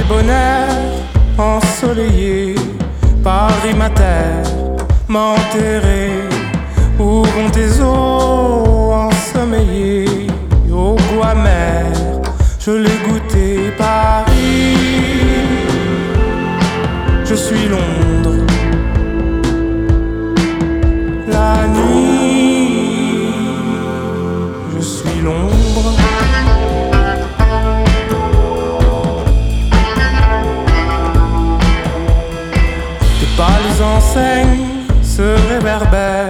bonheur ensoleillé, Paris ma terre, m'enterrer. Où vont tes eaux ensommeillées, au goût amer, je l'ai goûté. Paris, je suis Londres. La nuit, je suis l'ombre. Tes pâles enseignes se réverbèrent